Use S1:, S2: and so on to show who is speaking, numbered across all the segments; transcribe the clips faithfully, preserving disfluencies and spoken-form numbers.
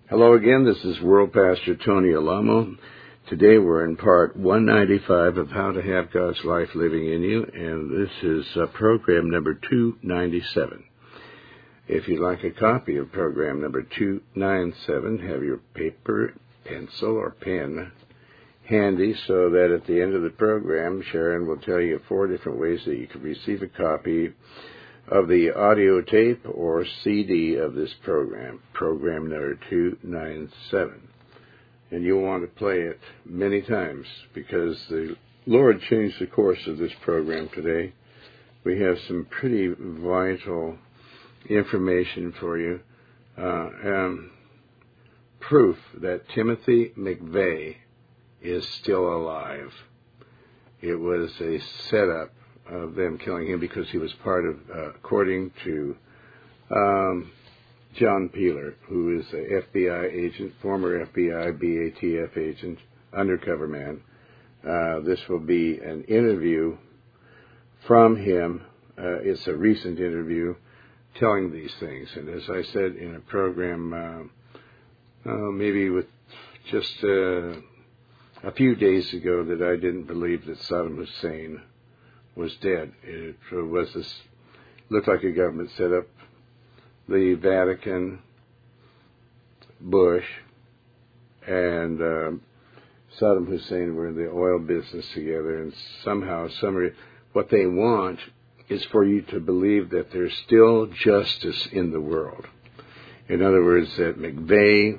S1: Hello again, this is World Pastor Tony Alamo. Today we're in part one ninety-five of How to Have God's Life Living in You, and this is uh, program number two ninety-seven. If you'd like a copy of program number two ninety-seven, have your paper, pencil, or pen handy so that at the end of the program, Sharon will tell you four different ways that you can receive a copy of the audio tape or C D of this program, program number two ninety-seven. And you'll want to play it many times because the Lord changed the course of this program today. We have some pretty vital information for you. Uh, um, proof that Timothy McVeigh is still alive. It was a setup of them killing him because he was part of, uh, according to um, John Peeler, who is an F B I agent, former F B I, B A T F agent, undercover man. Uh, this will be an interview from him. Uh, it's a recent interview telling these things. And as I said in a program, uh, uh, maybe with just uh, a few days ago, that I didn't believe that Saddam Hussein was dead. It was this, looked like a government set up. The Vatican, Bush, and uh, Saddam Hussein were in the oil business together, and somehow, some, what they want is for you to believe that there's still justice in the world. In other words, that McVeigh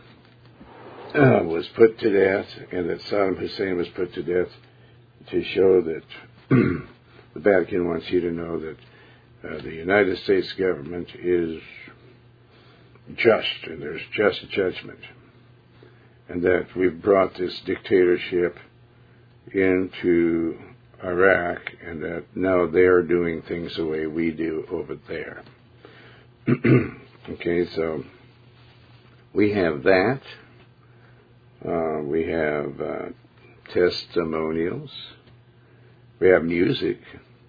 S1: uh, was put to death, and that Saddam Hussein was put to death to show that the Vatican wants you to know that uh, the United States government is just, and there's just judgment, and that we've brought this dictatorship into Iraq, and that now they're doing things the way we do over there. Okay, so we have that. Uh, we have uh, testimonials. We have music.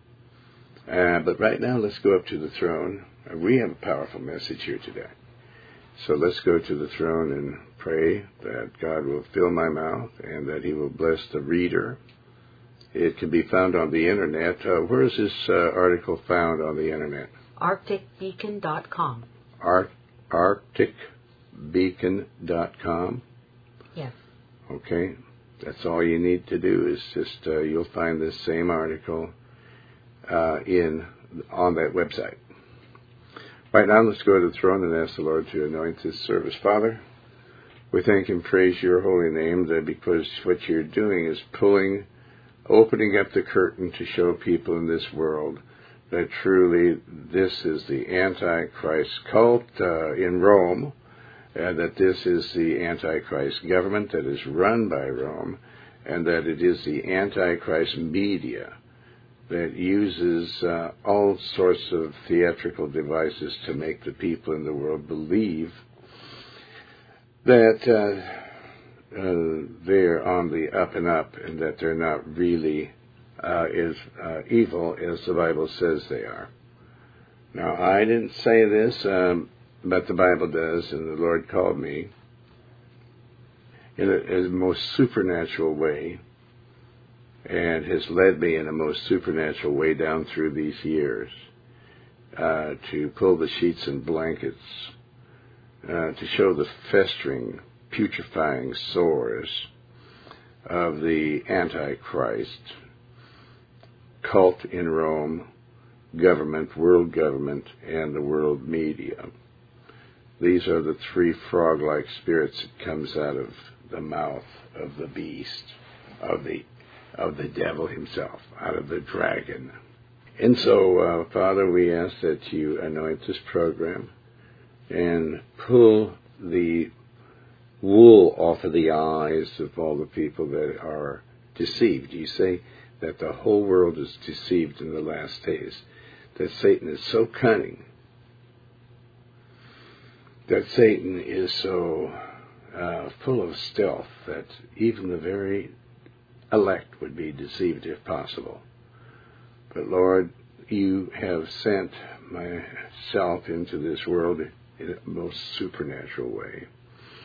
S1: Uh, but right now, let's go up to the throne. Uh, we have a powerful message here today. So let's go to the throne and pray that God will fill my mouth and that he will bless the reader. It can be found on the internet. Uh, where is this uh, article found on the internet?
S2: arctic beacon dot com.
S1: Ar- arctic beacon dot com?
S2: Yes.
S1: Okay. That's all you need to do is just, uh, you'll find this same article uh, in on that website. Right now, let's go to the throne and ask the Lord to anoint this service. Father, we thank and praise your holy name that because what you're doing is pulling, opening up the curtain to show people in this world that truly this is the Antichrist cult uh, in Rome, and that this is the Antichrist government that is run by Rome, and that it is the Antichrist media that uses uh, all sorts of theatrical devices to make the people in the world believe that uh, uh, they're on the up and up, and that they're not really uh, as uh, evil as the Bible says they are. Now, I didn't say this, um, but the Bible does, and the Lord called me in a, in a most supernatural way, and has led me in a most supernatural way down through these years uh, to pull the sheets and blankets, uh, to show the festering, putrefying sores of the Antichrist cult in Rome, government, world government, and the world media. These are the three frog-like spirits that comes out of the mouth of the beast, of the of the devil himself, out of the dragon. And so, uh, Father, we ask that you anoint this program and pull the wool off of the eyes of all the people that are deceived. You say that the whole world is deceived in the last days, that Satan is so cunning, that Satan is so uh, full of stealth that even the very elect would be deceived if possible. But Lord, you have sent myself into this world in a most supernatural way.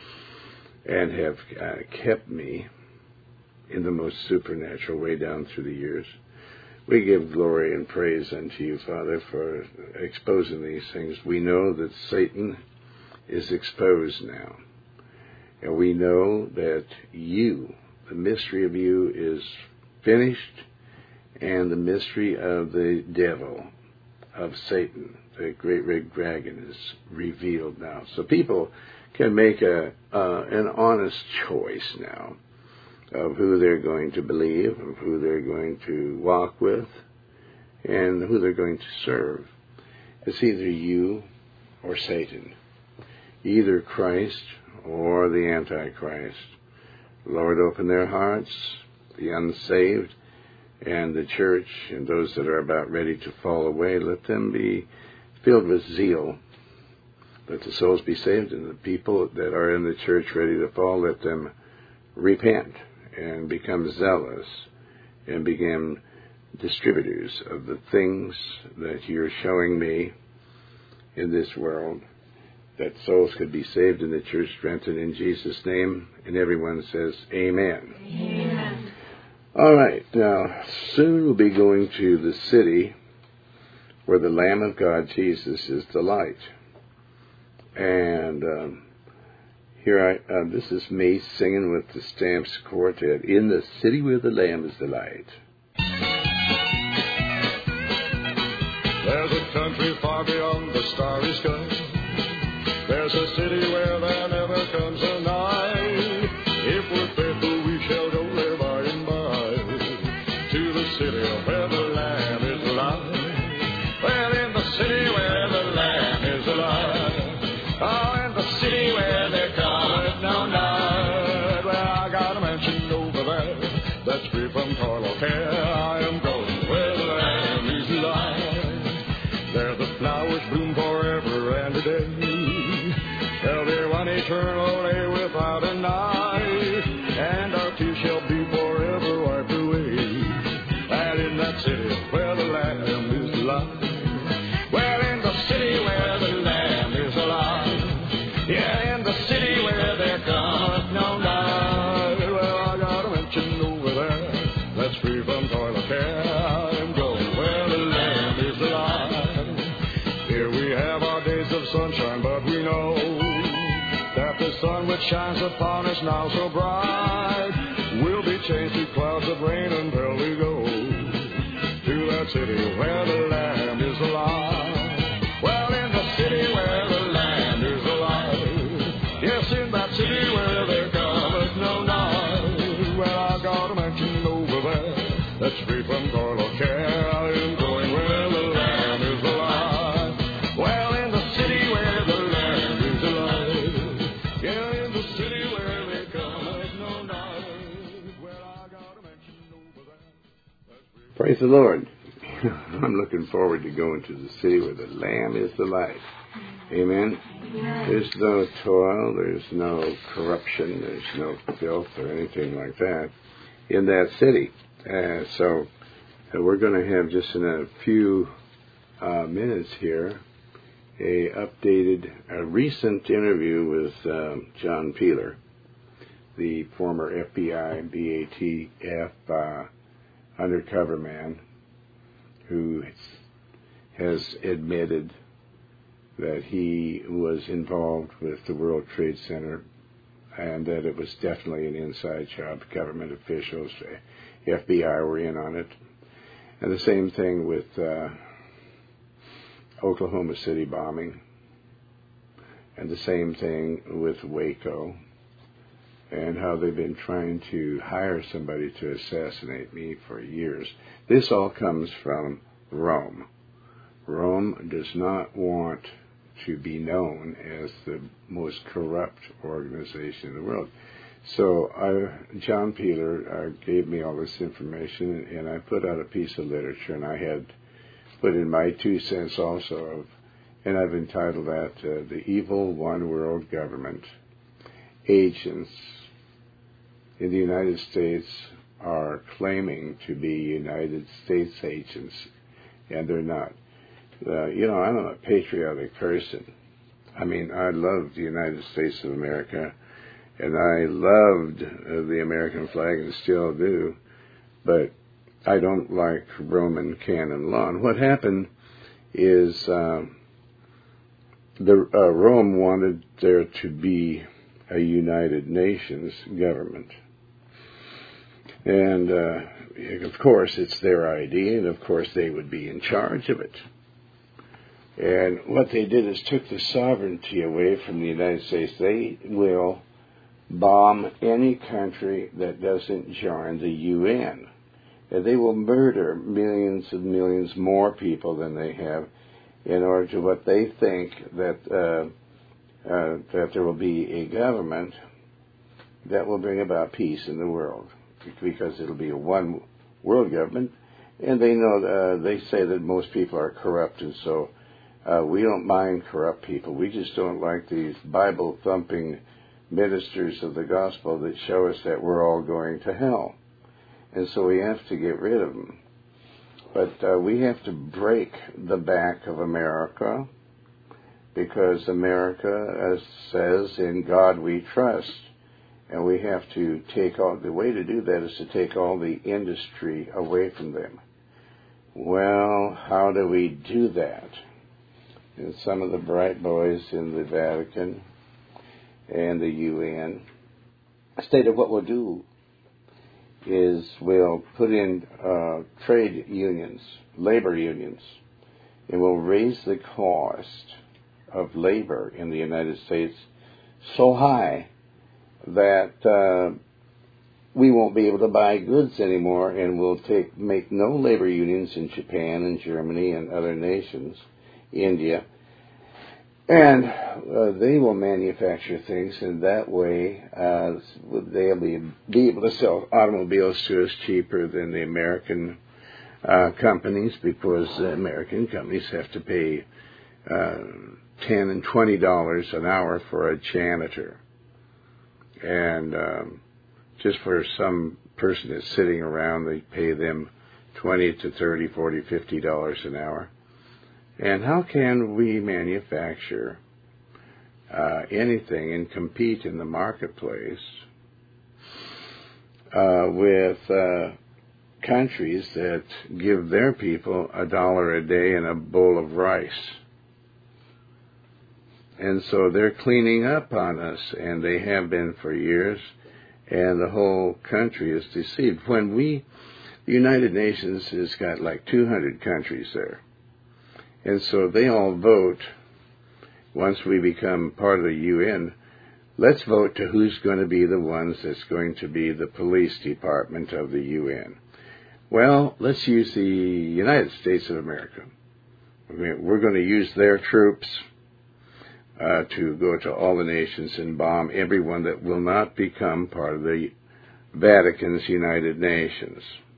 S1: and have uh, kept me in the most supernatural way down through the years. We give glory and praise unto you, Father, for exposing these things. We know that Satan is exposed now. And we know that you, the mystery of you, is finished, and the mystery of the devil, of Satan, the great red dragon, is revealed now. So people can make a uh, an honest choice now of who they're going to believe, of who they're going to walk with, and who they're going to serve. It's either you or Satan, either Christ or the Antichrist. Lord, open their hearts, the unsaved, and the church, and those that are about ready to fall away. Let them be filled with zeal. Let the souls be saved, and the people that are in the church ready to fall, let them repent and become zealous and become distributors of the things that you're showing me in this world, that souls could be saved and the church strengthened in Jesus' name. And everyone says, Amen.
S2: Amen.
S1: All right, now, soon we'll be going to the city where the Lamb of God, Jesus, is the light. And um, here I, uh, this is me singing with the Stamps Quartet, In the City Where the Lamb is the Light.
S3: There's a country far beyond the starry sky. There's a city where there never comes a night. If we're faithful, we shall go there by and by, to the city where the Lamb is alive. Well, in the city where the Lamb is alive. Oh, in the city where there cometh no night. Well, I got a mansion over there that's free from toil or care. I am going where the Lamb is alive. There the flowers bloom forever and a day. There'll be one eternal day without a night, and our tears shall be forever wiped away. And in that city where the Lamb is alive. Well, in the city where the Lamb is alive. Yeah, in the city where there cometh no night. Well, I got a mansion over there that's free from toil or care. I'm going where the Lamb is alive. Here we have our days of sunshine, but we know that the sun which shines upon us now so bright will be changed to clouds of rain until we go to that city where the Lamb is alive. Well, in the city where the Lamb is alive. Yes, in that city where there cometh no night. Well, I got a mansion over there that's free from toil or care. I am going where the Lamb is alive. Well, in the city where the Lamb is alive. Yeah, in the city where there cometh no night. Well, I got a mansion over there that's free.
S1: Praise the Lord. I'm looking forward to going to the city where the Lamb is the light. Amen. There's no toil, there's no corruption, there's no filth or anything like that in that city. Uh, so uh, we're going to have just in a few uh, minutes here a updated, a recent interview with um, John Peeler, the former F B I and B A T F uh, undercover man who has admitted that he was involved with the World Trade Center and that it was definitely an inside job. Government officials, F B I were in on it. And the same thing with uh, Oklahoma City bombing. And the same thing with Waco. And how they've been trying to hire somebody to assassinate me for years. This all comes from Rome. Rome does not want to be known as the most corrupt organization in the world. So I, John Peeler uh, gave me all this information, and I put out a piece of literature, and I had put in my two cents also, of, and I've entitled that uh, The Evil One World Government. Agents in the United States are claiming to be United States agents, and they're not. Uh, you know, I'm a patriotic person. I mean, I love the United States of America, And I loved uh, the American flag and still do, but I don't like Roman canon law. And what happened is uh, the uh, Rome wanted there to be a United Nations government. And, uh, of course, it's their idea, and, of course, they would be in charge of it. And what they did is took the sovereignty away from the United States. They will bomb any country that doesn't join the U N. And they will murder millions and millions more people than they have in order to what they think that uh, uh, that there will be a government that will bring about peace in the world, because it'll be a one world government. And they know uh, they say that most people are corrupt, and so uh, we don't mind corrupt people. We just don't like these Bible thumping ministers of the gospel that show us that we're all going to hell. And so we have to get rid of them. But uh, we have to break the back of America, because America uh, says, in God we trust. And we have to take all, the way to do that is to take all the industry away from them. Well, how do we do that? And some of the bright boys in the Vatican and the U N stated what we'll do is we'll put in uh, trade unions, labor unions, and we'll raise the cost of labor in the United States so high that uh, we won't be able to buy goods anymore, and we'll take make no labor unions in Japan and Germany and other nations, India, and uh, they will manufacture things, and that way uh, they'll be, be able to sell automobiles to us cheaper than the American uh, companies, because the American companies have to pay uh, ten and twenty dollars an hour for a janitor, and um, just for some person that's sitting around, they pay them twenty to thirty, forty, fifty dollars an hour. And how can we manufacture uh, anything and compete in the marketplace uh, with uh, countries that give their people a dollar a day and a bowl of rice? And so they're cleaning up on us, and they have been for years, and the whole country is deceived. When we, the United Nations has got like two hundred countries there. And so they all vote, once we become part of the U N, let's vote to who's going to be the ones that's going to be the police department of the U N. Well, let's use the United States of America. We're going to use their troops uh, to go to all the nations and bomb everyone that will not become part of the Vatican's United Nations.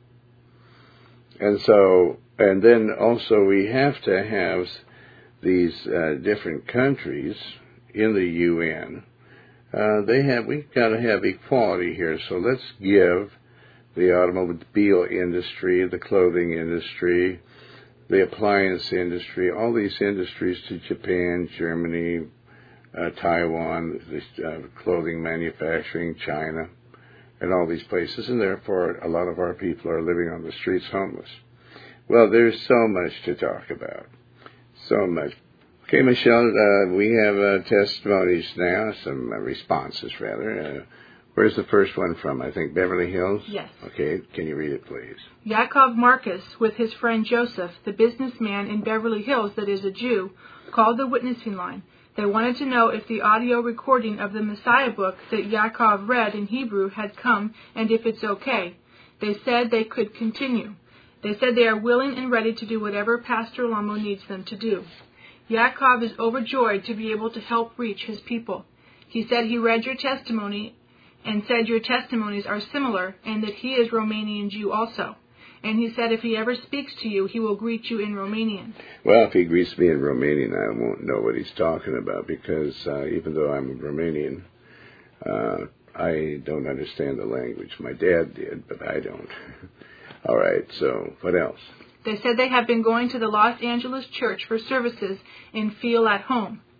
S1: And so, and then also we have to have these uh, different countries in the U N. Uh, they have, we've got to have equality here. So let's give the automobile industry, the clothing industry, the appliance industry, all these industries to Japan, Germany, uh, Taiwan, the uh, clothing manufacturing, China, and all these places. And therefore, a lot of our people are living on the streets homeless. Well, there's so much to talk about. So much. Okay, Michelle, uh, we have uh, testimonies now, some uh, responses, rather. Uh, where's the first one from? I think Beverly Hills?
S4: Yes.
S1: Okay, can you read it, please?
S4: Yaakov Marcus, with his friend Joseph, the businessman in Beverly Hills that is a Jew, called the witnessing line. They wanted to know if the audio recording of the Messiah book that Yaakov read in Hebrew had come, and if it's okay. They said they could continue. They said they are willing and ready to do whatever Pastor Lamo needs them to do. Yaakov is overjoyed to be able to help reach his people. He said he read your testimony and said your testimonies are similar and that he is Romanian Jew also. And he said if he ever speaks to you, he will greet you in Romanian.
S1: Well, if he greets me in Romanian, I won't know what he's talking about, because uh, even though I'm Romanian, uh, I don't understand the language. My dad did, but I don't. All right, so what else? They
S4: said they have been going to the Los Angeles church for services and feel at home.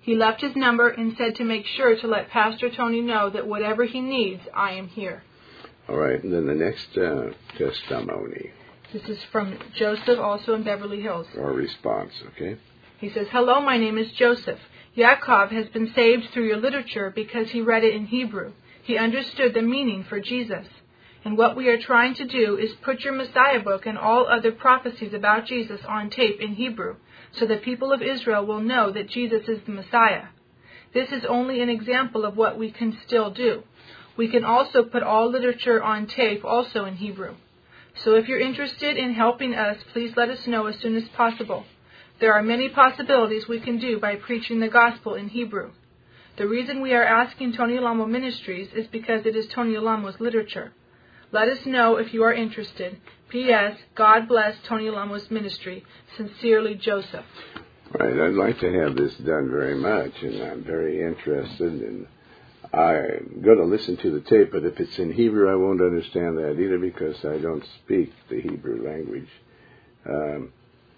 S4: He left his number and said to make sure to let Pastor Tony know that whatever he needs, I am here.
S1: All right, and then the next uh, testimony.
S4: This is from Joseph, also in Beverly Hills.
S1: Or response, okay?
S4: He says, hello, my name is Joseph. Yaakov has been saved through your literature because he read it in Hebrew. He understood the meaning for Jesus. And what we are trying to do is put your Messiah book and all other prophecies about Jesus on tape in Hebrew, so the people of Israel will know that Jesus is the Messiah. This is only an example of what we can still do. We can also put all literature on tape also in Hebrew. So if you're interested in helping us, please let us know as soon as possible. There are many possibilities we can do by preaching the gospel in Hebrew. The reason we are asking Tony Alamo Ministries is because it is Tony Alamo's literature. Let us know if you are interested. P S. God bless Tony Alamo's ministry. Sincerely, Joseph.
S1: Right, I'd like to have this done very much, and I'm very interested, and I'm going to listen to the tape, but if it's in Hebrew, I won't understand that either because I don't speak the Hebrew language. Um,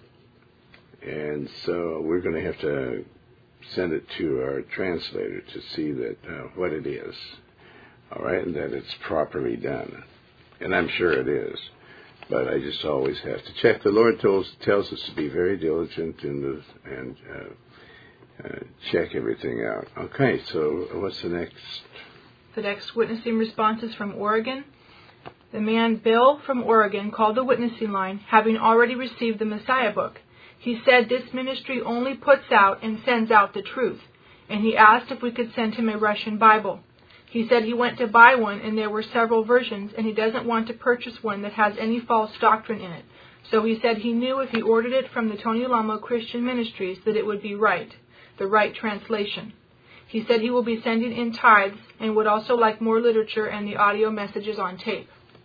S1: and so we're going to have to send it to our translator to see that uh, what it is, all right, and that it's properly done. And I'm sure it is, but I just always have to check. The Lord tells, tells us to be very diligent in the, and uh, uh, check everything out. Okay, so what's the next?
S4: The next witnessing response is from Oregon. The man Bill from Oregon called the witnessing line, having already received the Messiah book. He said this ministry only puts out and sends out the truth, and he asked if we could send him a Russian Bible. He said he went to buy one, and there were several versions, and he doesn't want to purchase one that has any false doctrine in it. So he said he knew if he ordered it from the Tony Alamo Christian Ministries that it would be right, the right translation. He said he will be sending in tithes and would also like more literature and the audio messages on tape.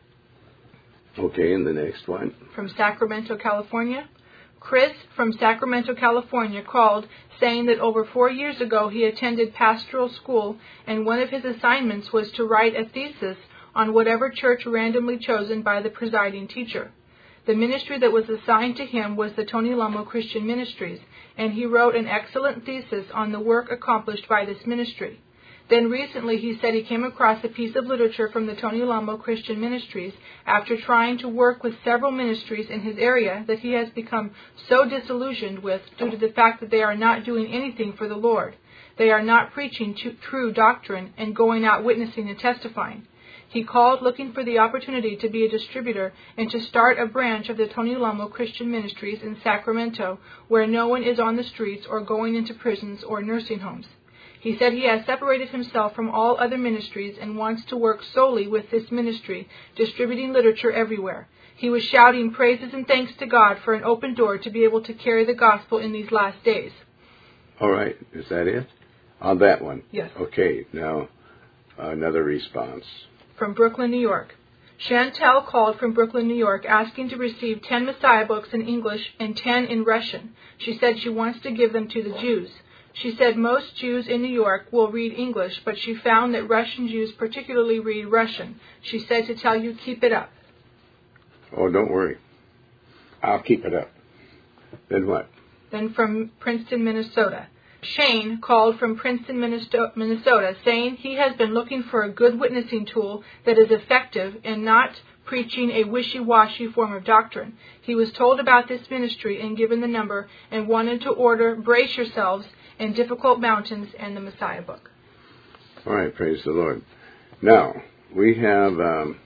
S1: Okay, and the next one?
S4: From Sacramento, California. Chris from Sacramento, California called saying that over four years ago he attended pastoral school and one of his assignments was to write a thesis on whatever church randomly chosen by the presiding teacher. The ministry that was assigned to him was the Tony Alamo Christian Ministries, and he wrote an excellent thesis on the work accomplished by this ministry. Then recently he said he came across a piece of literature from the Tony Alamo Christian Ministries after trying to work with several ministries in his area that he has become so disillusioned with due to the fact that they are not doing anything for the Lord. They are not preaching true doctrine and going out witnessing and testifying. He called looking for the opportunity to be a distributor and to start a branch of the Tony Alamo Christian Ministries in Sacramento where no one is on the streets or going into prisons or nursing homes. He said he has separated himself from all other ministries and wants to work solely with this ministry, distributing literature everywhere. He was shouting praises and thanks to God for an open door to be able to carry the gospel in these last days.
S1: All right. Is that it? On that one?
S4: Yes.
S1: Okay. Now, uh, another response.
S4: From Brooklyn, New York. Chantel called from Brooklyn, New York, asking to receive ten Messiah books in English and ten in Russian. She said she wants to give them to the Jews. She said most Jews in New York will read English, but she found that Russian Jews particularly read Russian. She said to tell you, keep it up.
S1: Oh, don't worry. I'll keep it up. Then what?
S4: Then from Princeton, Minnesota. Shane called from Princeton, Minnesota, saying he has been looking for a good witnessing tool that is effective and not preaching a wishy-washy form of doctrine. He was told about this ministry and given the number and wanted to order Brace Yourselves and Difficult Mountains and the Messiah book.
S1: All right, praise the Lord. Now, we have um,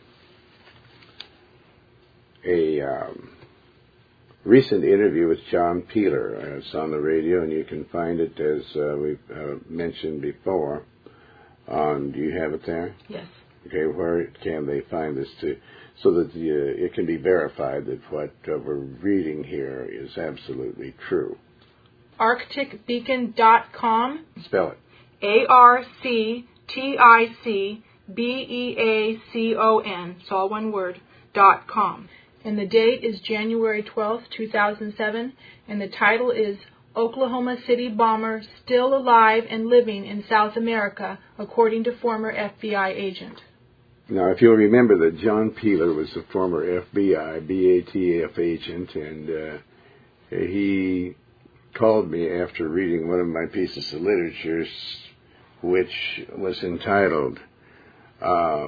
S1: a um, recent interview with John Peeler. It's on the radio, and you can find it, as uh, we've uh, mentioned before. Um, do you have it there?
S4: Yes.
S1: Okay, where can they find this to, so that the, uh, it can be verified that what uh, we're reading here is absolutely true?
S4: Arctic Beacon dot com.
S1: Spell it.
S4: A R C T I C B E A C O N. It's all one word, dot com. And the date is January twelfth, two thousand seven, and the title is Oklahoma City Bomber Still Alive and Living in South America, According to Former F B I Agent.
S1: Now, if you'll remember that John Peeler was a former F B I, B A T F agent, and uh, he called me after reading one of my pieces of literature, which was entitled uh,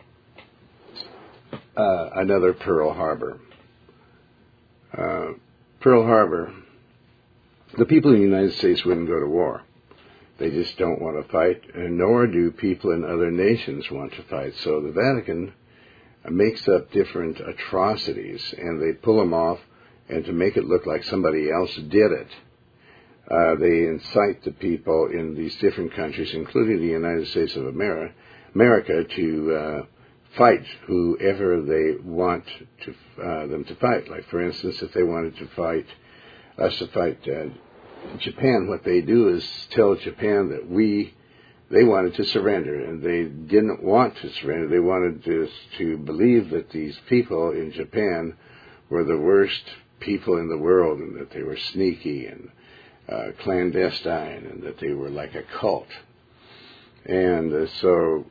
S1: uh, Another Pearl Harbor. Uh, Pearl Harbor, the people in the United States wouldn't go to war. They just don't want to fight, and nor do people in other nations want to fight. So the Vatican makes up different atrocities, and they pull them off, and to make it look like somebody else did it, uh, they incite the people in these different countries, including the United States of America, America to uh, fight whoever they want to uh, them to fight. Like, for instance, if they wanted to fight us to fight uh, Japan, what they do is tell Japan that we they wanted to surrender, and they didn't want to surrender. They wanted to, to believe that these people in Japan were the worst people in the world, and that they were sneaky and uh, clandestine, and that they were like a cult. And uh, so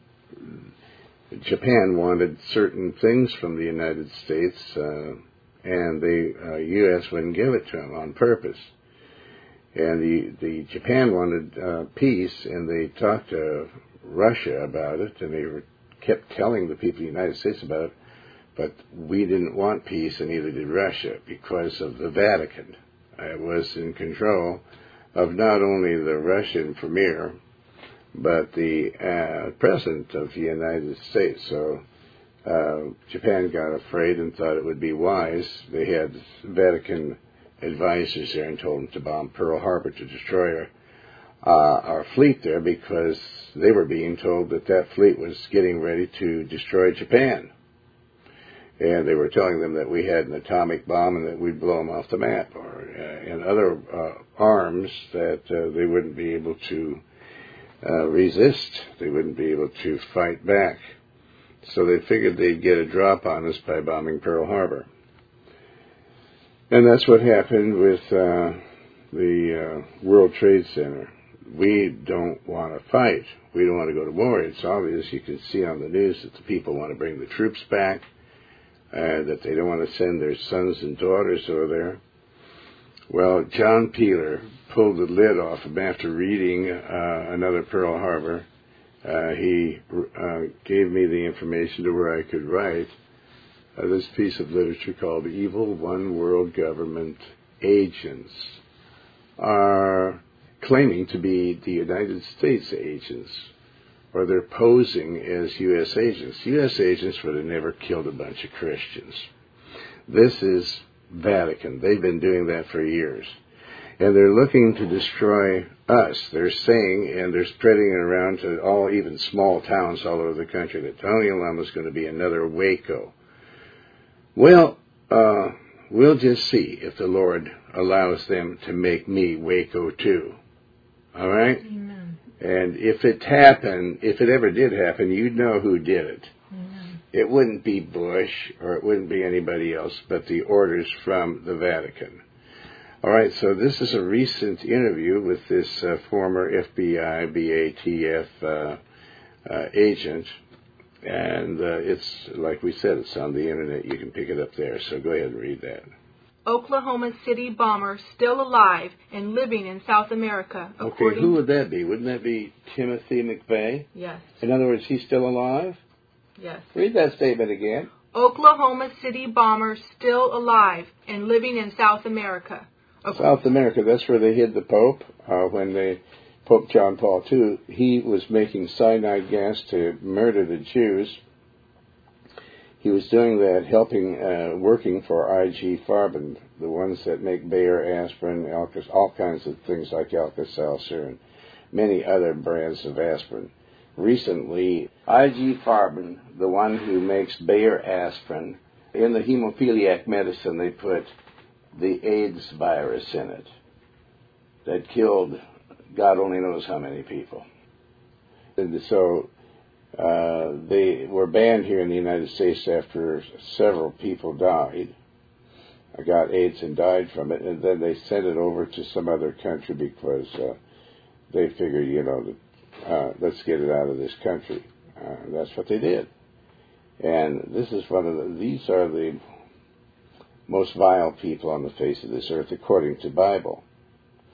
S1: Japan wanted certain things from the United States, uh, and the uh, U S wouldn't give it to them on purpose. And the, the Japan wanted uh, peace, and they talked to Russia about it, and they were, kept telling the people of the United States about it, but we didn't want peace, and neither did Russia, because of the Vatican. It was in control of not only the Russian premier, but the uh, president of the United States. So uh, Japan got afraid and thought it would be wise. They had Vatican advisors there and told them to bomb Pearl Harbor to destroy our, uh, our fleet there, because they were being told that that fleet was getting ready to destroy Japan. And they were telling them that we had an atomic bomb and that we'd blow them off the map, or uh, and other uh, arms that uh, they wouldn't be able to uh, resist. They wouldn't be able to fight back. So they figured they'd get a drop on us by bombing Pearl Harbor. And that's what happened with uh, the uh, World Trade Center. We don't want to fight. We don't want to go to war. It's obvious. You can see on the news that the people want to bring the troops back, uh, that they don't want to send their sons and daughters over there. Well, John Peeler pulled the lid off him after reading uh, Another Pearl Harbor. Uh, he uh, gave me the information to where I could write Uh, this piece of literature called Evil One World Government Agents are claiming to be the United States agents, or they're posing as U S agents. U S agents would have never killed a bunch of Christians. This is Vatican. They've been doing that for years. And they're looking to destroy us. They're saying, and they're spreading it around to all, even small towns all over the country, that Tony Alamo is going to be another Waco. Well, uh, we'll just see if the Lord allows them to make me Waco too. All right?
S2: Amen.
S1: And if it happened, if it ever did happen, you'd know who did it.
S2: Amen.
S1: It wouldn't be Bush, or it wouldn't be anybody else, but the orders from the Vatican. All right, so this is a recent interview with this uh, former F B I, B A T F uh, uh, agent. And uh, it's, like we said, it's on the internet. You can pick it up there. So go ahead and read that.
S4: Oklahoma City bomber still alive and living in South America.
S1: Okay, who would that be? Wouldn't that be Timothy McVeigh?
S4: Yes.
S1: In other words, he's still alive?
S4: Yes.
S1: Read that statement again.
S4: Oklahoma City bomber still alive and living in South America. Okay.
S1: South America, that's where they hid the Pope uh, when they... Pope John Paul the Second, he was making cyanide gas to murder the Jews. He was doing that, helping, uh, working for I G Farben, the ones that make Bayer aspirin, Alka, all kinds of things like Alka-Seltzer and many other brands of aspirin. Recently, I G Farben, the one who makes Bayer aspirin, in the hemophiliac medicine they put the AIDS virus in it that killed God only knows how many people. And so uh, they were banned here in the United States after several people died, got AIDS and died from it, and then they sent it over to some other country because uh, they figured, you know, uh, let's get it out of this country. Uh, that's what they did. And this is one of the, these are the most vile people on the face of this earth, according to the Bible.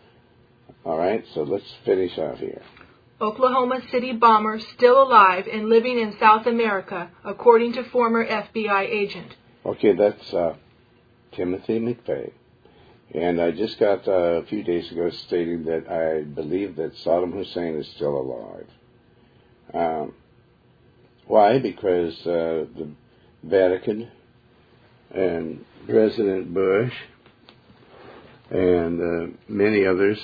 S1: All right, so let's finish out here.
S4: Oklahoma City bomber still alive and living in South America, according to former F B I agent.
S1: Okay, that's uh, Timothy McVeigh. And I just got uh, a few days ago stating that I believe that Saddam Hussein is still alive. Um, why? Because uh, the Vatican and President Bush and uh, many others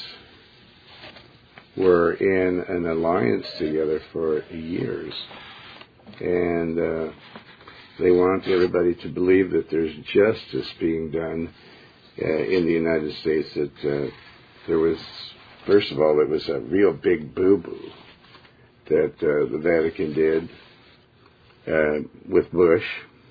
S1: were in an alliance together for years. And uh, they want everybody to believe that there's justice being done uh, in the United States, that uh, there was, first of all, it was a real big boo-boo that uh, the Vatican did uh, with Bush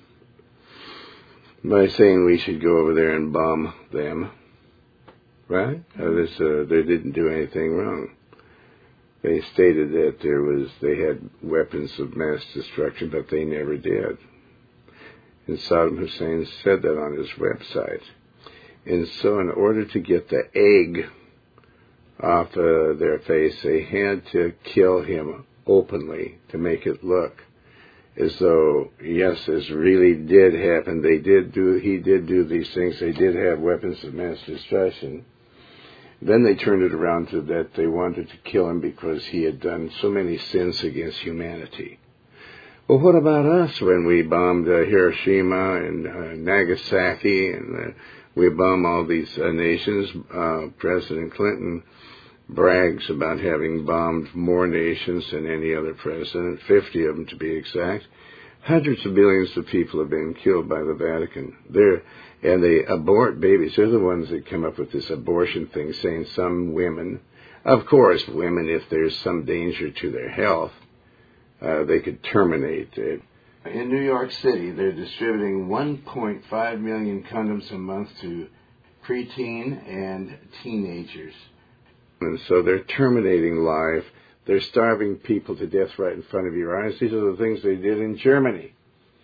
S1: by saying we should go over there and bomb them, right? Uh, this, uh, they didn't do anything wrong. They stated that there was they had weapons of mass destruction, but they never did. And Saddam Hussein said that on his website. And so in order to get the egg off uh, their face, they had to kill him openly to make it look as though, yes, this really did happen. They did do, he did do these things. They did have weapons of mass destruction. Then they turned it around to that they wanted to kill him because he had done so many sins against humanity. Well, what about us when we bombed uh, Hiroshima and uh, Nagasaki and uh, we bomb all these uh, nations? Uh, President Clinton brags about having bombed more nations than any other president, fifty of them to be exact. Hundreds of billions of people have been killed by the Vatican. They're, and they abort babies. They're the ones that come up with this abortion thing, saying some women, of course, women, if there's some danger to their health, uh, they could terminate it. In New York City, they're distributing one point five million condoms a month to preteen and teenagers. And so they're terminating life. They're starving people to death right in front of your eyes. These are the things they did in Germany.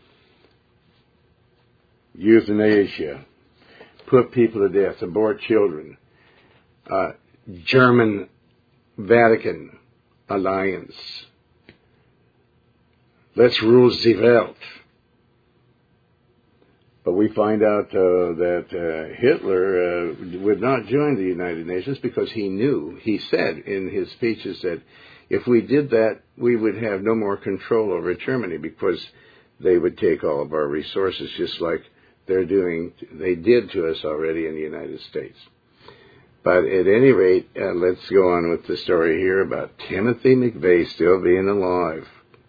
S1: Euthanasia. Put people to death. Abort children. Uh, German Vatican alliance. Let's rule the Welt. But we find out uh, that uh, Hitler uh, would not join the United Nations because he knew, he said in his speeches that if we did that, we would have no more control over Germany because they would take all of our resources just like they're doing, they did to us already in the United States. But at any rate, uh, let's go on with the story here about Timothy McVeigh still being alive.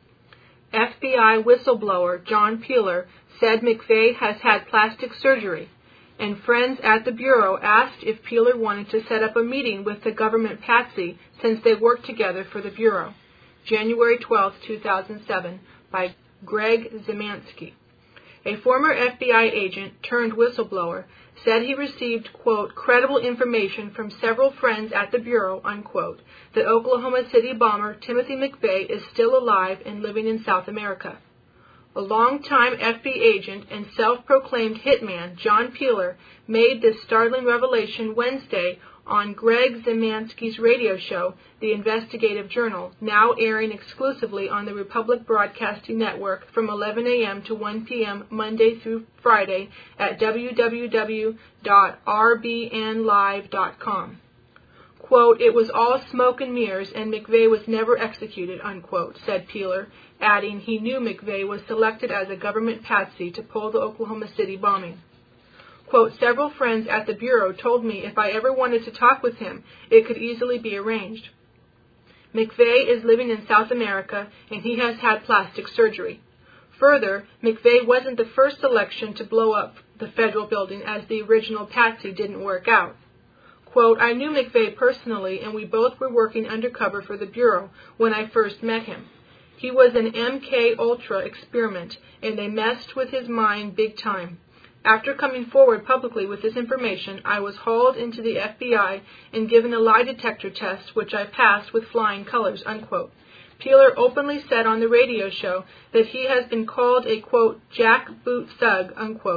S4: F B I whistleblower John Peeler said McVeigh has had plastic surgery, and friends at the Bureau asked if Peeler wanted to set up a meeting with the government patsy since they worked together for the Bureau. January twelfth, two thousand seven, by Greg Zemansky. A former F B I agent turned whistleblower said he received, quote, credible information from several friends at the Bureau, unquote, that Oklahoma City bomber Timothy McVeigh is still alive and living in South America. A longtime F B I agent and self-proclaimed hitman, John Peeler, made this startling revelation Wednesday on Greg Zemansky's radio show, The Investigative Journal, now airing exclusively on the Republic Broadcasting Network from eleven a.m. to one p.m. Monday through Friday at w w w dot r b n live dot com. Quote, it was all smoke and mirrors and McVeigh was never executed, unquote, said Peeler, adding he knew McVeigh was selected as a government patsy to pull the Oklahoma City bombing. Quote, several friends at the Bureau told me if I ever wanted to talk with him, it could easily be arranged. McVeigh is living in South America, and he has had plastic surgery. Further, McVeigh wasn't the first selection to blow up the federal building as the original patsy didn't work out. Quote, I knew McVeigh personally, and we both were working undercover for the Bureau when I first met him. He was an M K Ultra experiment, and they messed with his mind big time. After coming forward publicly with this information, I was hauled into the F B I and given a lie detector test, which I passed with flying colors, unquote. Peeler openly said on the radio show that he has been called a, quote, jackboot thug, unquote,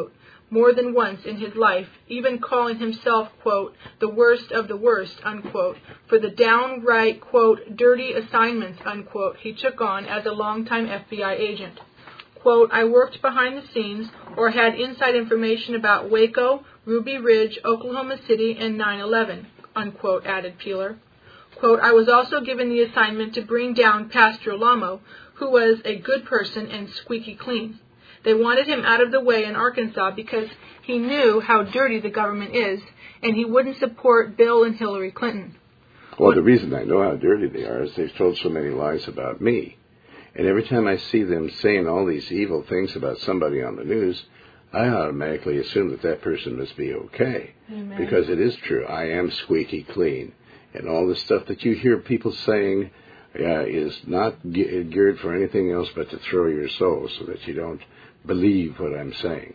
S4: more than once in his life, even calling himself, quote, the worst of the worst, unquote, for the downright, quote, dirty assignments, unquote, he took on as a longtime F B I agent. Quote, I worked behind the scenes or had inside information about Waco, Ruby Ridge, Oklahoma City, and nine eleven, unquote, added Peeler. Quote, I was also given the assignment to bring down Pastor Lamo, who was a good person and squeaky clean. They wanted him out of the way in Arkansas because he knew how dirty the government is, and he wouldn't support Bill and Hillary Clinton.
S1: Well, the reason I know how dirty they are is they've told so many lies about me. And every time I see them saying all these evil things about somebody on the news, I automatically assume that that person must be okay.
S4: Amen.
S1: Because it is true. I am squeaky clean. And all the stuff that you hear people saying uh, is not ge- geared for anything else but to throw your soul so that you don't believe what I'm saying.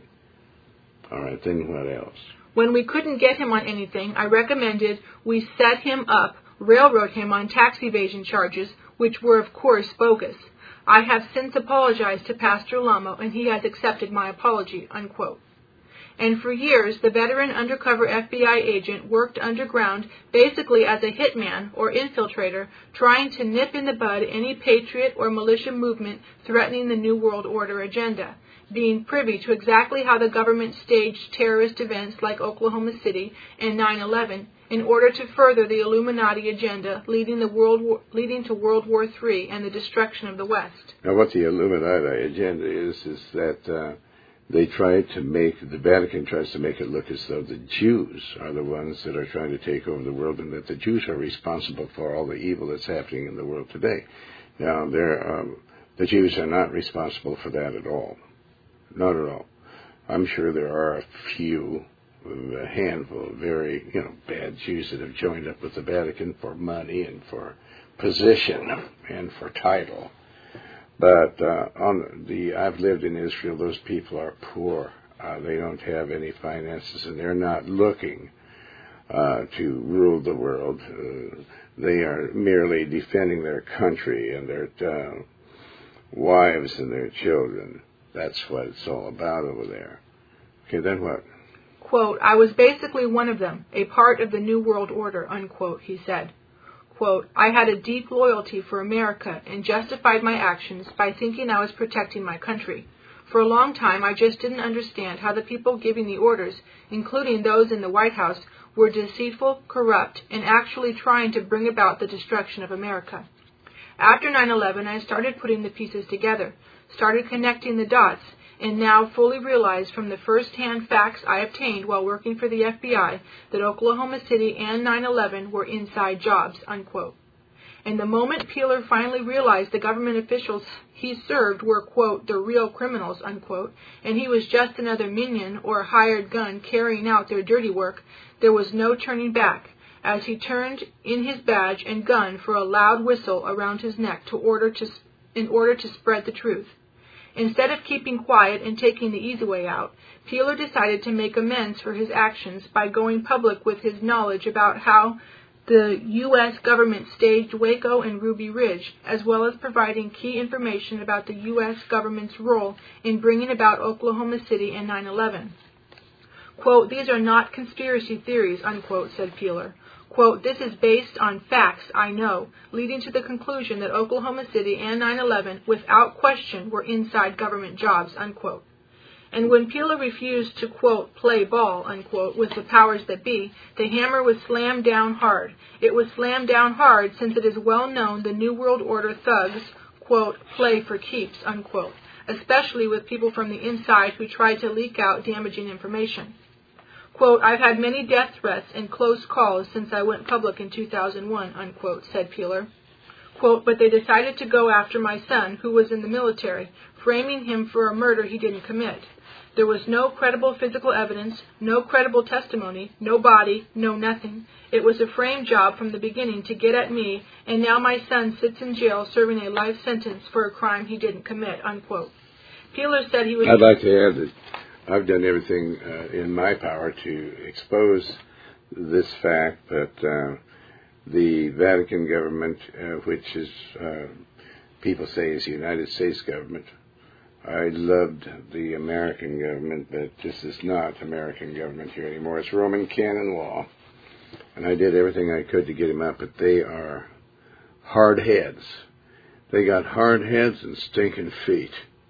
S1: All right, then what else?
S4: When we couldn't get him on anything, I recommended we set him up, railroad him on tax evasion charges, which were, of course, bogus. I have since apologized to Pastor Lamo, and he has accepted my apology, unquote. And for years, the veteran undercover F B I agent worked underground basically as a hitman or infiltrator, trying to nip in the bud any patriot or militia movement threatening the New World Order agenda, being privy to exactly how the government staged terrorist events like Oklahoma City and nine eleven in order to further the Illuminati agenda leading, the World War, leading to World War Three and the destruction of the West.
S1: Now, what the Illuminati agenda is, is that uh, they try to make, the Vatican tries to make it look as though the Jews are the ones that are trying to take over the world and that the Jews are responsible for all the evil that's happening in the world today. Now, they're, um, the Jews are not responsible for that at all. Not at all. I'm sure there are a few, a handful of very, you know, bad Jews that have joined up with the Vatican for money and for position and for title. But uh, on the, I've lived in Israel. Those people are poor. Uh, they don't have any finances, and they're not looking uh, to rule the world. Uh, they are merely defending their country and their uh, wives and their children. That's what it's all about over there. Okay, then what?
S4: Quote, I was basically one of them, a part of the New World Order, unquote, he said. Quote, I had a deep loyalty for America and justified my actions by thinking I was protecting my country. For a long time, I just didn't understand how the people giving the orders, including those in the White House, were deceitful, corrupt, and actually trying to bring about the destruction of America. After nine eleven, I started putting the pieces together, started connecting the dots, and now fully realize from the first-hand facts I obtained while working for the F B I that Oklahoma City and nine eleven were inside jobs, unquote. And the moment Peeler finally realized the government officials he served were, quote, the real criminals, unquote, and he was just another minion or a hired gun carrying out their dirty work, there was no turning back, as he turned in his badge and gun for a loud whistle around his neck to order to, in order to spread the truth. Instead of keeping quiet and taking the easy way out, Peeler decided to make amends for his actions by going public with his knowledge about how the U S government staged Waco and Ruby Ridge, as well as providing key information about the U S government's role in bringing about Oklahoma City and nine eleven. Quote, these are not conspiracy theories, unquote, said Peeler. Quote, this is based on facts I know, leading to the conclusion that Oklahoma City and nine eleven, without question, were inside government jobs, unquote. And when Peeler refused to, quote, play ball, unquote, with the powers that be, the hammer was slammed down hard. It was slammed down hard since it is well known the New World Order thugs, quote, play for keeps, unquote, especially with people from the inside who try to leak out damaging information. Quote, I've had many death threats and close calls since I went public in two thousand one, unquote, said Peeler. Quote, but they decided to go after my son, who was in the military, framing him for a murder he didn't commit. There was no credible physical evidence, no credible testimony, no body, no nothing. It was a frame job from the beginning to get at me, and now my son sits in jail serving a life sentence for a crime he didn't commit, unquote. Peeler said he was...
S1: I'd like to add that I've done everything uh, in my power to expose this fact, but uh, the Vatican government, uh, which is, uh, people say is the United States government, I loved the American government, but this is not American government here anymore. It's Roman canon law. And I did everything I could to get him out, but they are hard heads. They got hard heads and stinking feet.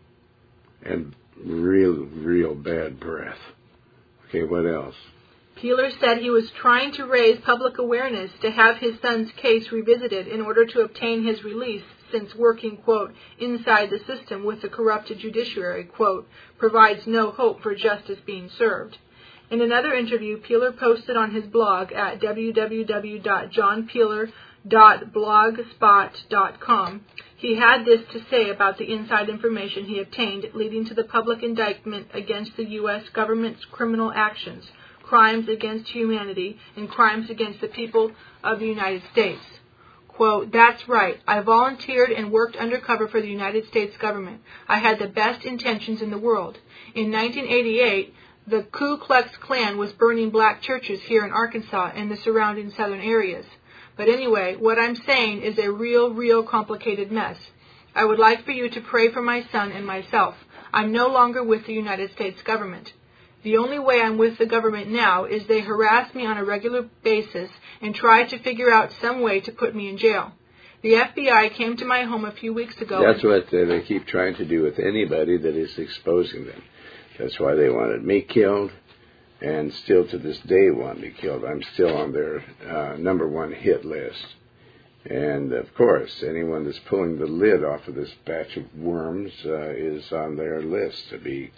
S1: And real, real bad breath. Okay, what else?
S4: Peeler said he was trying to raise public awareness to have his son's case revisited in order to obtain his release, since working, quote, inside the system with the corrupted judiciary, quote, provides no hope for justice being served. In another interview, Peeler posted on his blog at w w w dot john peeler dot blogspot dot com. He had this to say about the inside information he obtained leading to the public indictment against the U S government's criminal actions, crimes against humanity, and crimes against the people of the United States. Quote, that's right. I volunteered and worked undercover for the United States government. I had the best intentions in the world. In nineteen eighty-eight, the Ku Klux Klan was burning black churches here in Arkansas and the surrounding southern areas. But anyway, what I'm saying is a real, real complicated mess. I would like for you to pray for my son and myself. I'm no longer with the United States government. The only way I'm with the government now is they harass me on a regular basis and try to figure out some way to put me in jail. The F B I came to my home a few weeks ago.
S1: That's what they keep trying to do with anybody that is exposing them. That's why they wanted me killed, and still to this day want me killed. I'm still on their uh, number one hit list. And, of course, anyone that's pulling the lid off of this batch of worms uh, is on their list to be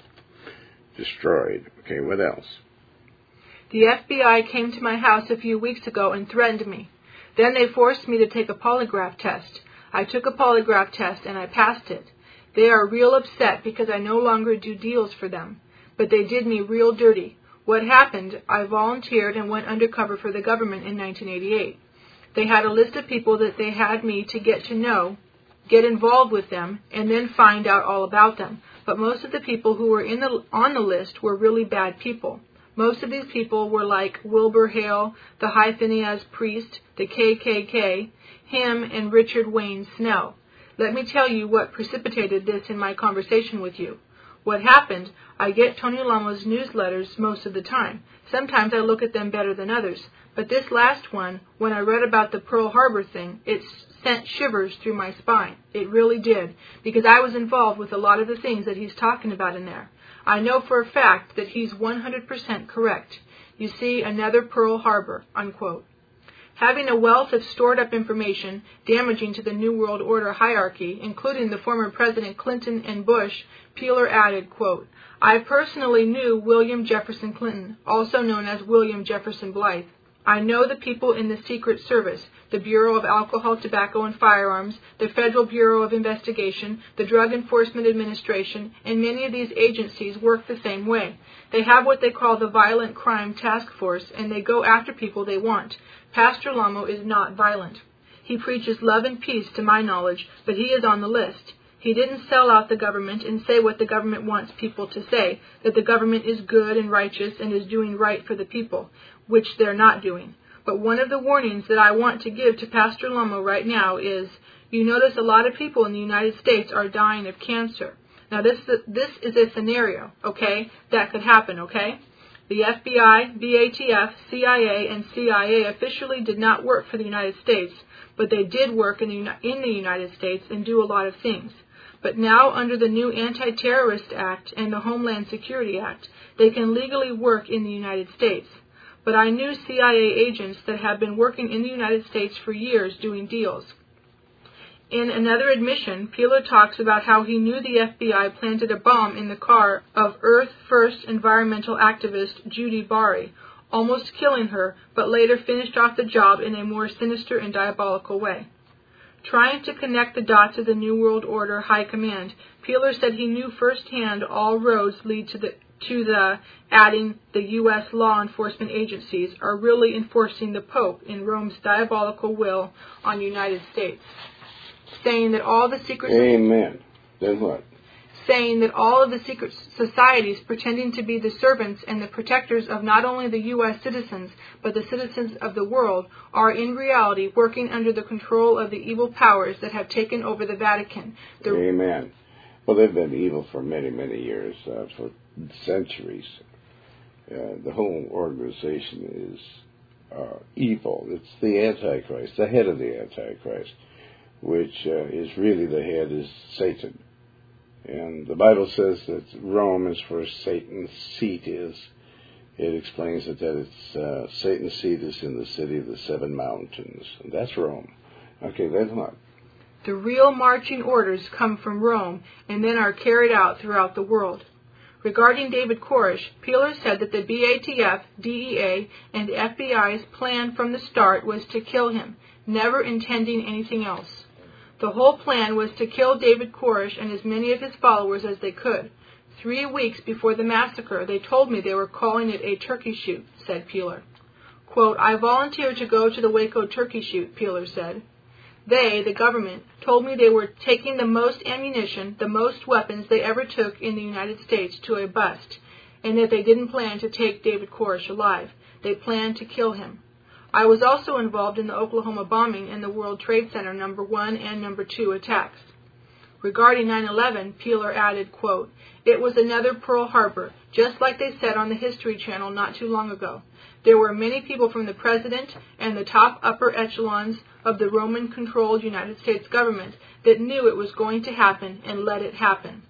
S1: destroyed. Okay, what else?
S4: The F B I came to my house a few weeks ago and threatened me. Then they forced me to take a polygraph test. I took a polygraph test and I passed it. They are real upset because I no longer do deals for them. But they did me real dirty. What happened, I volunteered and went undercover for the government in nineteen eighty-eight. They had a list of people that they had me to get to know, get involved with them, and then find out all about them. But most of the people who were in the, on the list were really bad people. Most of these people were like Wilbur Hale, the High Phineas Priest, the K K K, him, and Richard Wayne Snell. Let me tell you what precipitated this in my conversation with you. What happened, I get Tony Lamo's newsletters most of the time. Sometimes I look at them better than others. But this last one, when I read about the Pearl Harbor thing, it sent shivers through my spine. It really did, because I was involved with a lot of the things that he's talking about in there. I know for a fact that he's one hundred percent correct. You see, another Pearl Harbor, unquote. Having a wealth of stored-up information damaging to the New World Order hierarchy, including the former President Clinton and Bush, Peeler added, quote, I personally knew William Jefferson Clinton, also known as William Jefferson Blythe. I know the people in the Secret Service, the Bureau of Alcohol, Tobacco, and Firearms, the Federal Bureau of Investigation, the Drug Enforcement Administration, and many of these agencies work the same way. They have what they call the Violent Crime Task Force, and they go after people they want. Pastor Lamo is not violent. He preaches love and peace, to my knowledge, but he is on the list. He didn't sell out the government and say what the government wants people to say, that the government is good and righteous and is doing right for the people, which they're not doing. But one of the warnings that I want to give to Pastor Lamo right now is, you notice a lot of people in the United States are dying of cancer. Now, this is a, this is a scenario, okay, that could happen, okay? The F B I, V A T F, C I A, and C I A officially did not work for the United States, but they did work in the, in the United States and do a lot of things. But now, under the new Anti-Terrorist Act and the Homeland Security Act, they can legally work in the United States. But I knew C I A agents that have been working in the United States for years doing deals. In another admission, Peeler talks about how he knew the F B I planted a bomb in the car of Earth First environmental activist Judy Bari, almost killing her, but later finished off the job in a more sinister and diabolical way. Trying to connect the dots of the New World Order High Command, Peeler said he knew firsthand all roads lead to the to the adding the U S law enforcement agencies are really enforcing the Pope in Rome's diabolical will on the United States. Saying that all the secret
S1: Amen. Then what?
S4: Saying that all of the secret societies pretending to be the servants and the protectors of not only the U S citizens, but the citizens of the world, are in reality working under the control of the evil powers that have taken over the Vatican. The
S1: Amen. Well, they've been evil for many, many years, uh, for centuries. Uh, the whole organization is uh, evil. It's the Antichrist, the head of the Antichrist, which uh, is really the head is Satan. And the Bible says that Rome is where Satan's seat is. It explains that, that it's uh, Satan's seat is in the city of the seven mountains. And that's Rome. Okay, then what?
S4: The real marching orders come from Rome and then are carried out throughout the world. Regarding David Koresh, Peeler said that the B A T F, D E A, and the F B I's plan from the start was to kill him, never intending anything else. The whole plan was to kill David Koresh and as many of his followers as they could. Three weeks before the massacre, they told me they were calling it a turkey shoot, said Peeler. Quote, I volunteered to go to the Waco turkey shoot, Peeler said. They, the government, told me they were taking the most ammunition, the most weapons they ever took in the United States to a bust, and that they didn't plan to take David Koresh alive. They planned to kill him. I was also involved in the Oklahoma bombing and the World Trade Center number one and number two attacks. Regarding nine eleven, Peeler added, quote, it was another Pearl Harbor, just like they said on the History Channel not too long ago. There were many people from the president and the top upper echelons of the Roman-controlled United States government that knew it was going to happen and let it happen.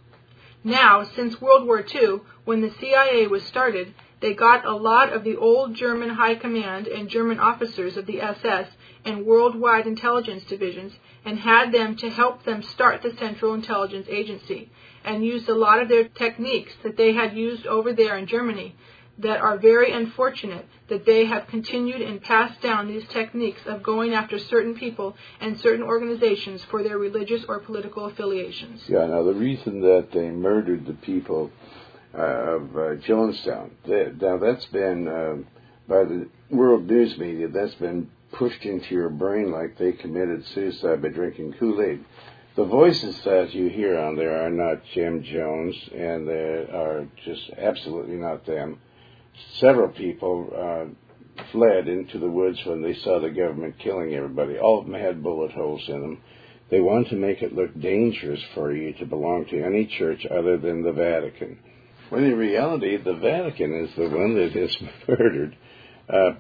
S4: Now, since World War Two, when the C I A was started, they got a lot of the old German high command and German officers of the S S and worldwide intelligence divisions and had them to help them start the Central Intelligence Agency and used a lot of their techniques that they had used over there in Germany that are very unfortunate that they have continued and passed down these techniques of going after certain people and certain organizations for their religious or political affiliations.
S1: Yeah, now the reason that they murdered the people uh, of uh, Jonestown, they, now that's been, uh, by the world news media, that's been pushed into your brain like they committed suicide by drinking Kool-Aid. The voices that you hear on there are not Jim Jones, and they are just absolutely not them. Several people uh, fled into the woods when they saw the government killing everybody. All of them had bullet holes in them. They want to make it look dangerous for you to belong to any church other than the Vatican. When in reality, the Vatican is the one that has murdered uh,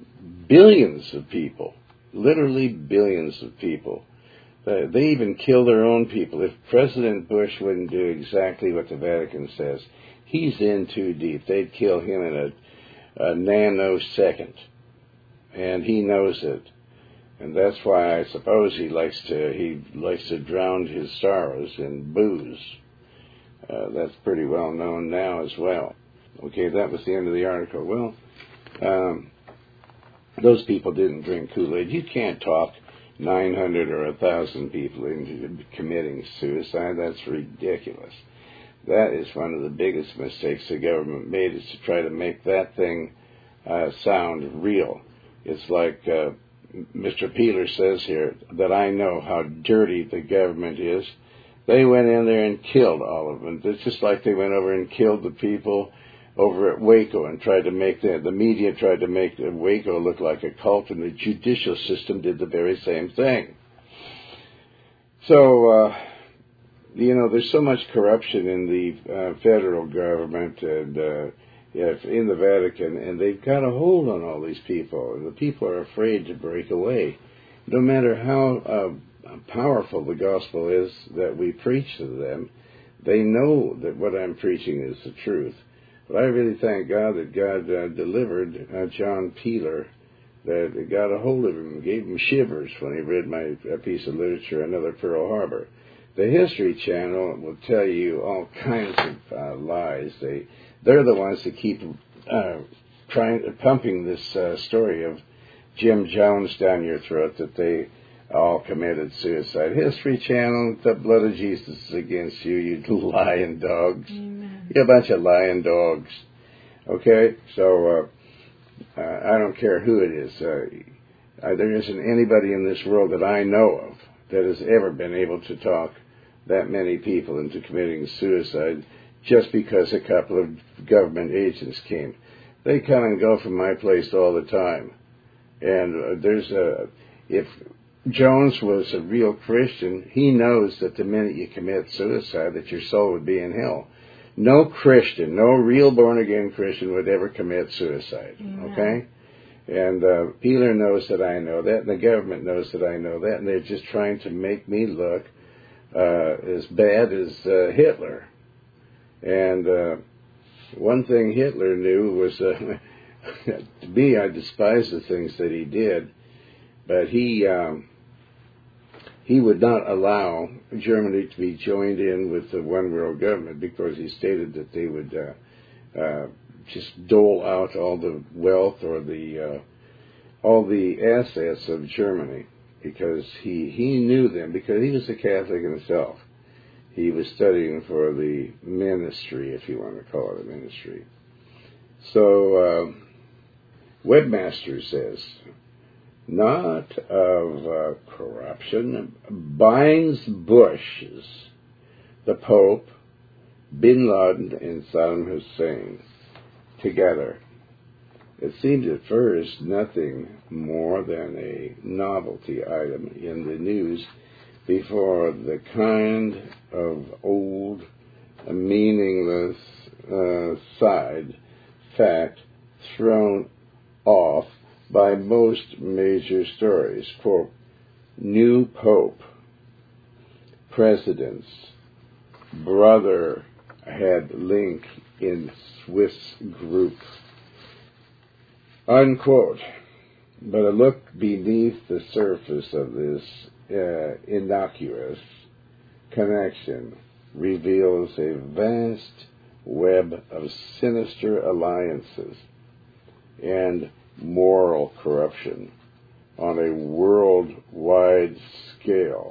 S1: billions of people, literally billions of people. Uh, they even kill their own people. If President Bush wouldn't do exactly what the Vatican says, he's in too deep. They'd kill him in a, a nanosecond, and he knows it. And that's why I suppose he likes to he likes to drown his sorrows in booze. Uh, that's pretty well known now as well. Okay, that was the end of the article. Well, um, those people didn't drink Kool-Aid. You can't talk nine hundred or one thousand people into committing suicide. That's ridiculous. That is one of the biggest mistakes the government made, is to try to make that thing uh, sound real. It's like uh, Mister Peeler says here, that I know how dirty the government is. They went in there and killed all of them. It's just like they went over and killed the people over at Waco and tried to make the, the media tried to make Waco look like a cult, and the judicial system did the very same thing. So, uh, you know, there's so much corruption in the uh, federal government and uh, yeah, in the Vatican, and they've got a hold on all these people, and the people are afraid to break away. No matter how uh, powerful the gospel is that we preach to them, they know that what I'm preaching is the truth. But I really thank God that God uh, delivered uh, John Peeler, that got a hold of him, gave him shivers when he read my uh, piece of literature, Another Pearl Harbor. The History Channel will tell you all kinds of uh, lies. They, they're the ones that keep uh, trying, pumping this uh, story of Jim Jones down your throat, that they all committed suicide. History Channel, the blood of Jesus is against you, you lying dogs.
S4: Amen.
S1: You're a bunch of lying dogs. Okay? So, uh, uh, I don't care who it is. Uh, uh, there isn't anybody in this world that I know of that has ever been able to talk that many people into committing suicide just because a couple of government agents came. They come and go from my place all the time. And uh, there's a, if Jones was a real Christian, he knows that the minute you commit suicide, that your soul would be in hell. No Christian, no real born-again Christian would ever commit suicide,
S4: Amen.
S1: Okay? And uh, Peeler knows that I know that, and the government knows that I know that, and they're just trying to make me look uh, as bad as uh, Hitler. And uh, one thing Hitler knew was, uh, to me, I despise the things that he did, but he um, he would not allow Germany to be joined in with the one world government because he stated that they would uh, uh, just dole out all the wealth or the uh, all the assets of Germany, because he he knew them, because he was a Catholic himself. He was studying for the ministry, if you want to call it a ministry. So uh, Webmaster says, not of uh, corruption, binds Bush, the Pope, Bin Laden, and Saddam Hussein together. It seemed at first nothing more than a novelty item in the news before the kind of old, meaningless uh, side fact thrown off by most major stories. Quote, new Pope, president's brother had link in Swiss group. Unquote. But a look beneath the surface of this uh, innocuous connection reveals a vast web of sinister alliances and moral corruption on a worldwide scale.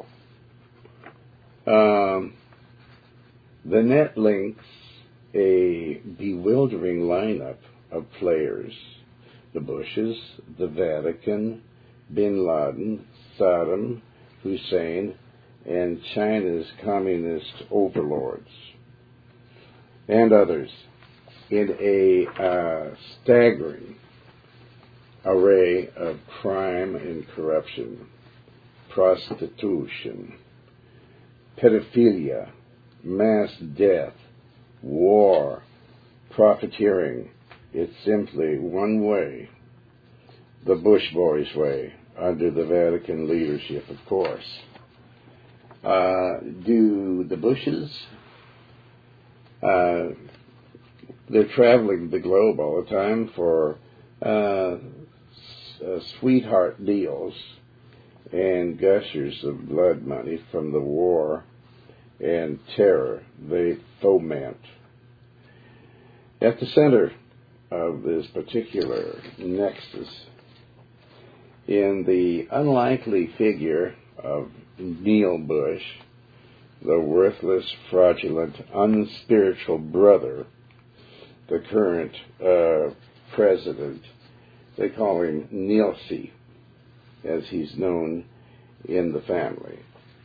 S1: Um, the net links a bewildering lineup of players: the Bushes, the Vatican, Bin Laden, Saddam Hussein, and China's communist overlords, and others, in a uh, staggering array of crime and corruption, prostitution, pedophilia, mass death, war, profiteering. It's simply one way, the Bush boys' way, under the Vatican leadership, of course. Uh, do the Bushes, uh, they're traveling the globe all the time for uh, uh, sweetheart deals and gushers of blood money from the war and terror they foment. At the center of this particular nexus, in the unlikely figure of Neil Bush, the worthless, fraudulent, unspiritual brother, the current uh, president, they call him Neilsy, as he's known in the family,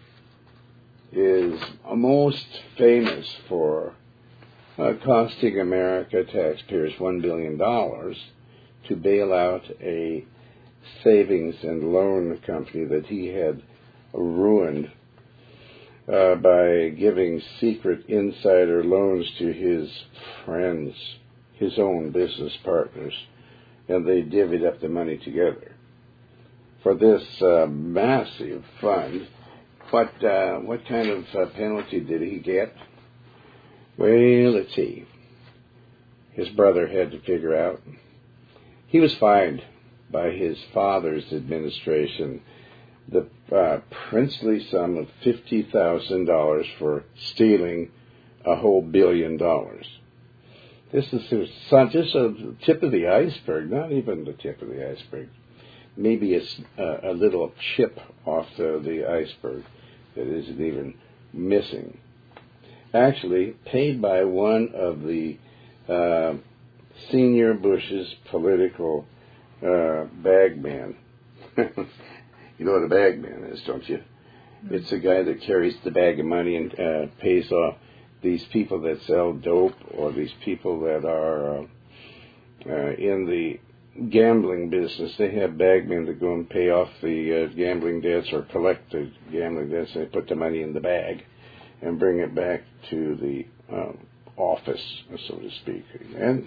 S1: is most famous for uh, costing America taxpayers one billion dollars to bail out a savings and loan company that he had ruined uh, by giving secret insider loans to his friends, his own business partners, and they divvied up the money together. For this uh, massive fund, what uh, what kind of uh, penalty did he get? Well, let's see. His brother had to figure out. He was fined by his father's administration the uh, princely sum of fifty thousand dollars for stealing a whole billion dollars. This is just a tip of the iceberg, not even the tip of the iceberg. Maybe it's a, a little chip off the, the iceberg that isn't even missing. Actually, paid by one of the uh, senior Bush's political uh, bagmen. You know what a bagman is, don't you? Mm-hmm. It's a guy that carries the bag of money and uh, pays off these people that sell dope, or these people that are uh, uh, in the gambling business. They have bagmen that go and pay off the uh, gambling debts or collect the gambling debts. They put the money in the bag and bring it back to the um, office, so to speak. And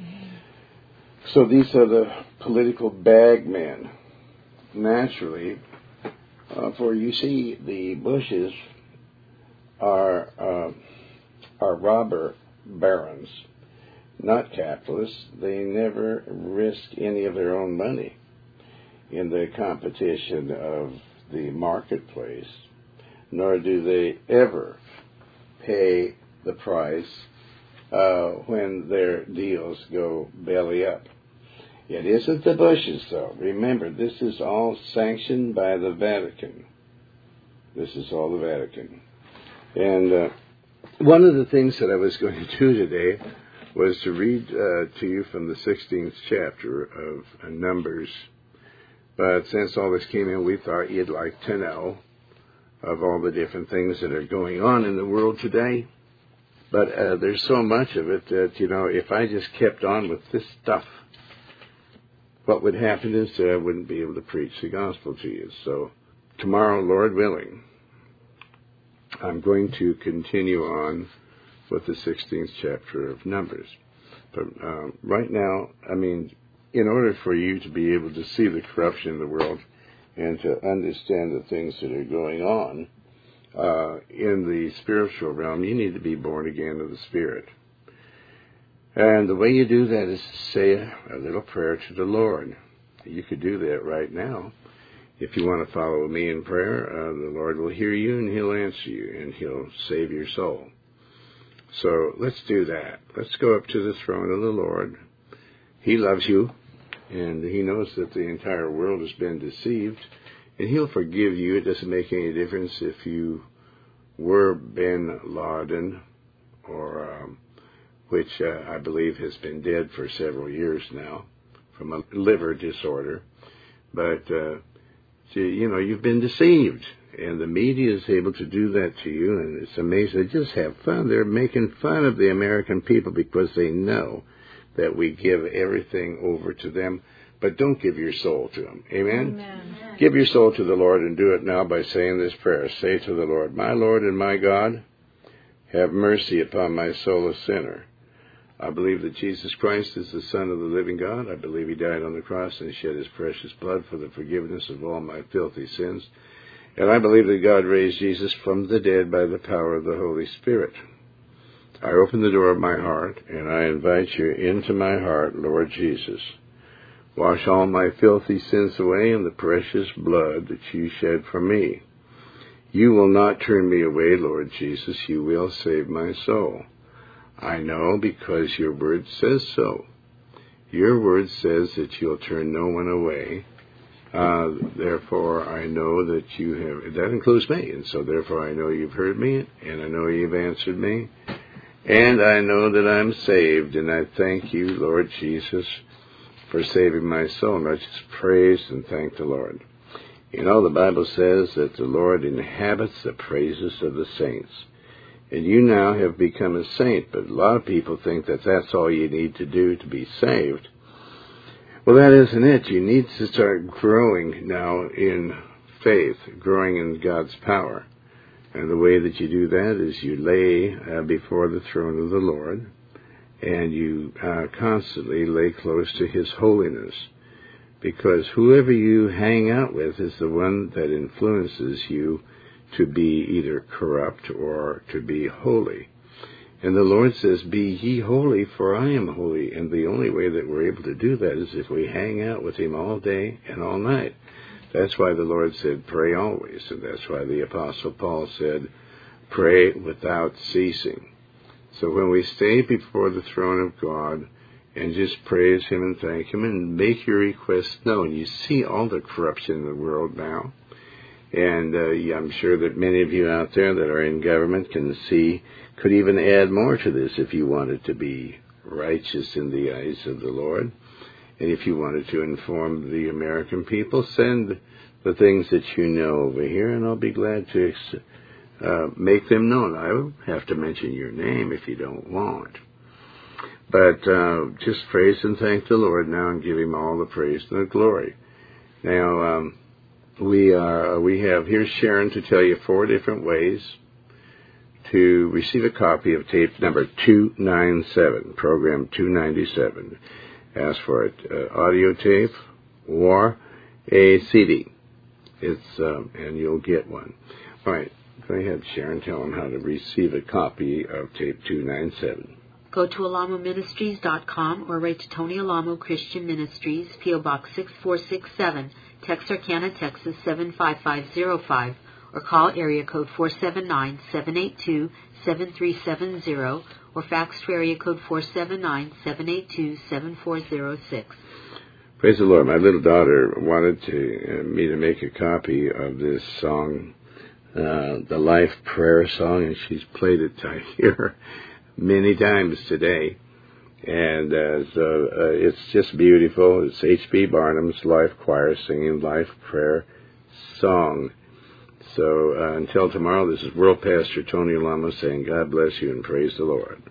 S1: so these are the political bagmen. Naturally, uh, for you see, the Bushes are uh, are robber barons, not capitalists. They never risk any of their own money in the competition of the marketplace, nor do they ever pay the price uh, when their deals go belly up. It isn't the Bushes, though. Remember, this is all sanctioned by the Vatican. This is all the Vatican. And uh, one of the things that I was going to do today was to read uh, to you from the sixteenth chapter of uh, Numbers. But since all this came in, we thought you'd like to know of all the different things that are going on in the world today. But uh, there's so much of it that, you know, if I just kept on with this stuff, what would happen is that I wouldn't be able to preach the gospel to you. So tomorrow, Lord willing, I'm going to continue on with the sixteenth chapter of Numbers. But uh, right now, I mean, in order for you to be able to see the corruption in the world and to understand the things that are going on uh, in the spiritual realm, you need to be born again of the Spirit. And the way you do that is to say a little prayer to the Lord. You could do that right now. If you want to follow me in prayer, uh, the Lord will hear you and He'll answer you and He'll save your soul. So let's do that. Let's go up to the throne of the Lord. He loves you, and He knows that the entire world has been deceived, and He'll forgive you. It doesn't make any difference if you were bin Laden, or um, which uh, I believe has been dead for several years now from a liver disorder. But, uh, you know, you've been deceived. And the media is able to do that to you, and it's amazing. They just have fun. They're making fun of the American people because they know that we give everything over to them, but don't give your soul to them. Amen?
S4: Amen.
S1: Give your soul to the Lord, and do it now by saying this prayer. Say to the Lord, my Lord and my God, have mercy upon my soul, a sinner. I believe that Jesus Christ is the Son of the living God. I believe He died on the cross and shed His precious blood for the forgiveness of all my filthy sins. And I believe that God raised Jesus from the dead by the power of the Holy Spirit. I open the door of my heart, and I invite you into my heart, Lord Jesus. Wash all my filthy sins away in the precious blood that you shed for me. You will not turn me away, Lord Jesus. You will save my soul. I know because your word says so. Your word says that you'll turn no one away. Uh, therefore, I know that you have, that includes me, and so therefore I know you've heard me, and I know you've answered me, and I know that I'm saved, and I thank you, Lord Jesus, for saving my soul. And I just praise and thank the Lord. You know, the Bible says that the Lord inhabits the praises of the saints, and you now have become a saint, but a lot of people think that that's all you need to do to be saved. Well, that isn't it. You need to start growing now in faith, growing in God's power. And the way that you do that is you lay uh, before the throne of the Lord, and you uh, constantly lay close to His holiness. Because whoever you hang out with is the one that influences you to be either corrupt or to be holy. And the Lord says, be ye holy, for I am holy. And the only way that we're able to do that is if we hang out with Him all day and all night. That's why the Lord said, pray always. And that's why the Apostle Paul said, pray without ceasing. So when we stay before the throne of God and just praise Him and thank Him and make your requests known, you see all the corruption in the world now. And uh, I'm sure that many of you out there that are in government can see, could even add more to this if you wanted to be righteous in the eyes of the Lord. And if you wanted to inform the American people, send the things that you know over here, and I'll be glad to uh, make them known. I will have to mention your name if you don't want. But uh, just praise and thank the Lord now and give Him all the praise and the glory. Now, um, we are we have here's Sharon to tell you four different ways to receive a copy of tape number two ninety-seven, program two ninety-seven. Ask for it, uh, audio tape or a C D. It's um, and you'll get one. All right, go ahead, Sharon. Tell them how to receive a copy of tape two ninety-seven.
S2: Go to alamo ministries dot com or write to Tony Alamo Christian Ministries, P O Box six four six seven, Texarkana, Texas seven five five zero five, or call area code four seven nine, seven eight two, seven three seven zero, or fax to area code four seven nine, seven eight two, seven four zero six.
S1: Praise the Lord. My little daughter wanted to, uh, me to make a copy of this song, uh, the Life Prayer Song, and she's played it here many times today. And uh, so uh, it's just beautiful. It's H B Barnum's Life Choir singing Life Prayer Song. So uh, until tomorrow, this is World Pastor Tony Alamo saying God bless you and praise the Lord.